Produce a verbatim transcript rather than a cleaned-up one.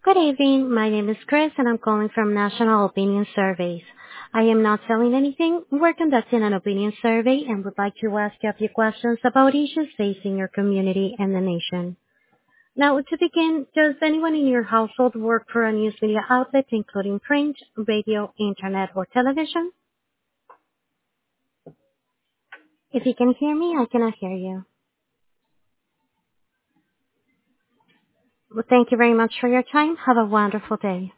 Good evening. My name is Chris, and I'm calling from National Opinion Surveys. I am not selling anything. We're conducting an opinion survey and would like to ask you a few questions about issues facing your community and the nation. Now, to begin, does anyone in your household work for a news media outlet, including print, radio, internet, or television? If you can hear me, I cannot hear you. Well, thank you very much for your time. Have a wonderful day.